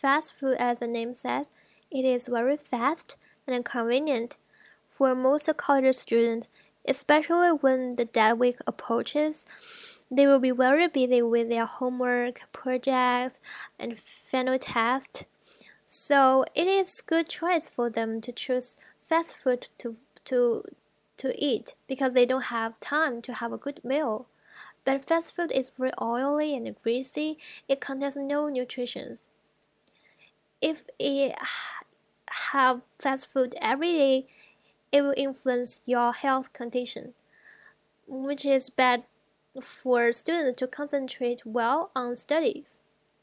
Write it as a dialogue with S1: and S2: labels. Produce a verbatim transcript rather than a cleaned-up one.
S1: Fast food, as the name says, it is very fast and convenient for most college students, especially when the dead week approaches. They will be very busy with their homework, projects, and final test. So it is good choice for them to choose fast food to to to eat because they don't have time to have a good meal. But fast food is very oily and greasy. It contains no nutrition. If you have fast food every day, it will influence your health condition, which is bad for students to concentrate well on studies.